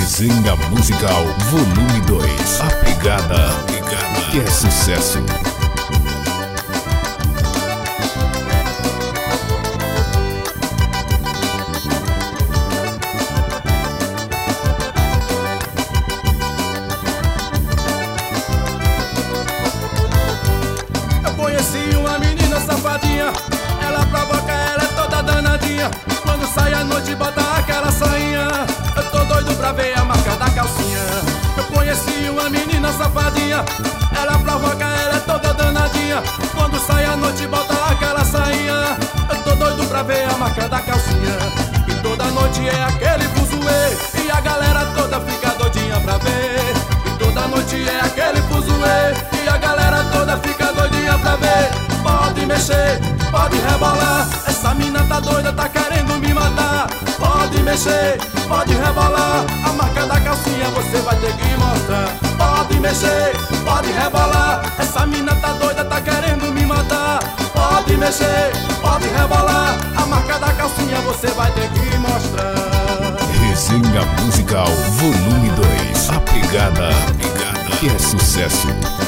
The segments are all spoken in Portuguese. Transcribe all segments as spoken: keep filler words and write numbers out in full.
Resenha Musical Volume dois. A pegada, a pegada que é sucesso. Eu conheci uma menina safadinha, ela provoca, ela é toda danadinha. Quando sai à noite bota aquela sainha, eu tô doido pra ver a marca da calcinha. Eu conheci uma menina safadinha, ela provoca, ela é toda danadinha. Quando sai à noite bota aquela sainha, eu tô doido pra ver a marca da calcinha. E toda noite é aquele fuzuê, e a galera toda fica doidinha pra ver. E toda noite é aquele fuzuê, e a galera toda fica doidinha pra ver. Pode mexer, pode rebolar, essa mina tá doida, tá querendo me matar. Pode mexer, pode rebolar, a marca da calcinha você vai ter que mostrar. Pode mexer, pode rebolar, essa mina tá doida, tá querendo me matar. Pode mexer, pode rebolar, a marca da calcinha você vai ter que mostrar. Resenha Musical Volume dois. A pegada, a pegada que é sucesso.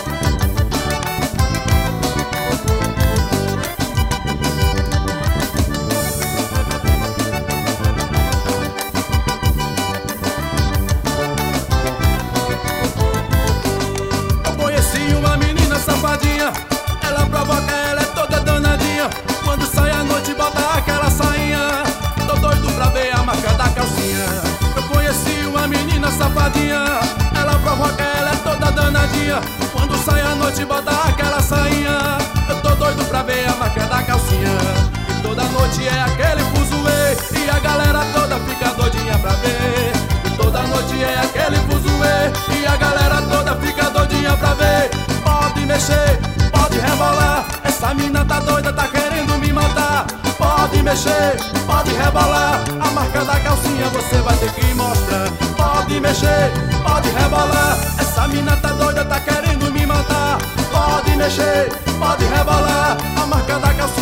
Ela provoca, ela é toda danadinha. Quando sai à noite bota aquela sainha, tô doido pra ver a marca da calcinha. Eu conheci uma menina safadinha, ela provoca, ela é toda danadinha. Quando sai à noite bota aquela sainha, eu tô doido pra ver a marca da calcinha. E toda noite é aquele fuzuê, e a galera toda fica doidinha pra ver. E toda noite é aquele fuzuê, e a galera toda fica doidinha pra ver. Pode mexer, pode rebolar, essa mina tá doida, tá querendo me matar. Pode mexer, pode rebolar, a marca da calcinha você vai ter que mostrar. Pode mexer, pode rebolar, essa mina tá doida, tá querendo me matar. Pode mexer, pode rebolar, a marca da calcinha